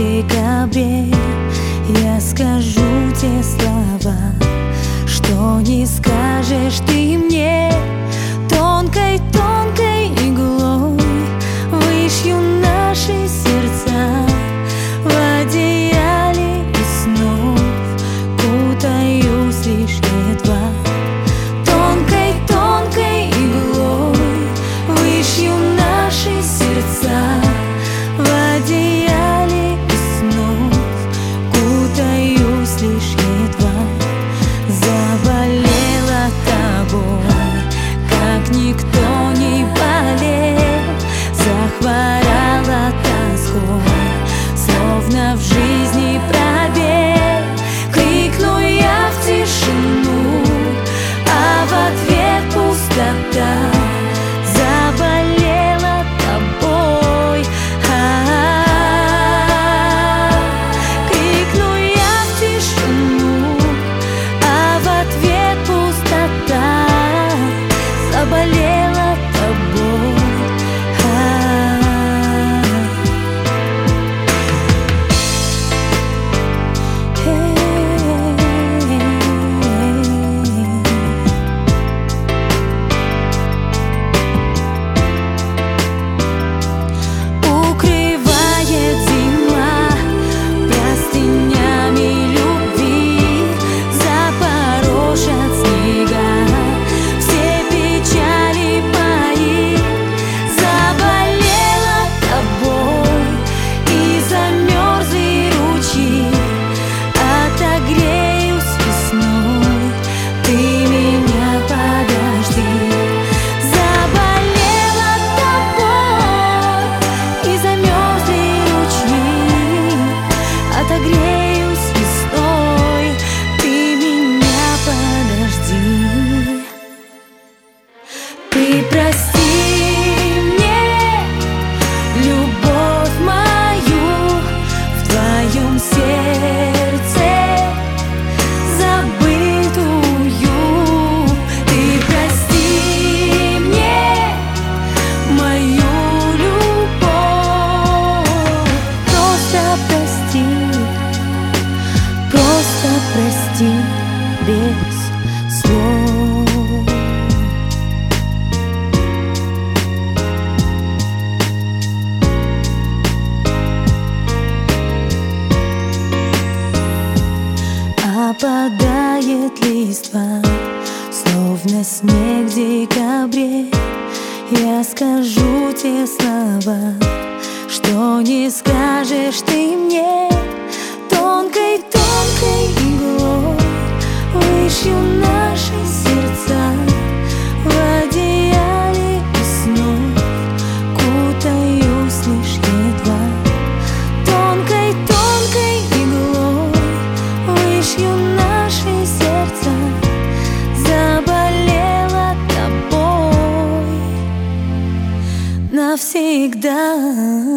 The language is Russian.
декабре я скажу те слова, что не скажешь ты мне. Тонкой-тонкой иглой вышью наши сердца в одеяле и снов кутаюсь лишь едва. Тонкой-тонкой иглой вышью наши сердца в одеяле и снов кутаюсь лишь едва. Заболела тобой, как никто не болел, захворала тоской, словно в жизни пробел. Крикну я в тишину, а в ответ пустота. Заболела тобой, крикну я в тишину, а в ответ пустота. Заболела тобой. Укрывает зима простынями любви, запорошат снега все печали мои. Заболела тобой и замерзли ручьи, отогреюсь весной, ты меня подожди. Заболела тобой и замерзли ручьи, отогреюсь весной, ты меня подожди. Ты прости мне любовь мою, в твоем сердце забытую. Ты прости мне мою любовь. Просто прости без слов. Опадает листва, словно снег в декабре. Я скажу те слова, что не скажешь ты мне. Тонкой-тонкой иглой вышью наши сердца в одеяле и снов кутаюсь лишь едва. Тонкой-тонкой иглой вышью наши сердца заболела тобой навсегда.